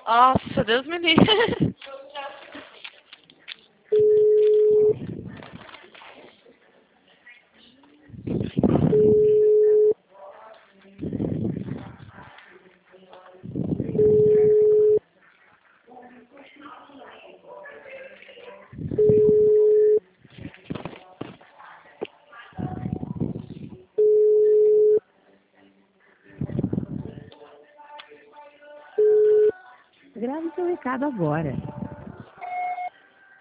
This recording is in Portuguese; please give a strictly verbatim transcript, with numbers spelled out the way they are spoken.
Nossa, Deus me livre. Grave seu recado agora.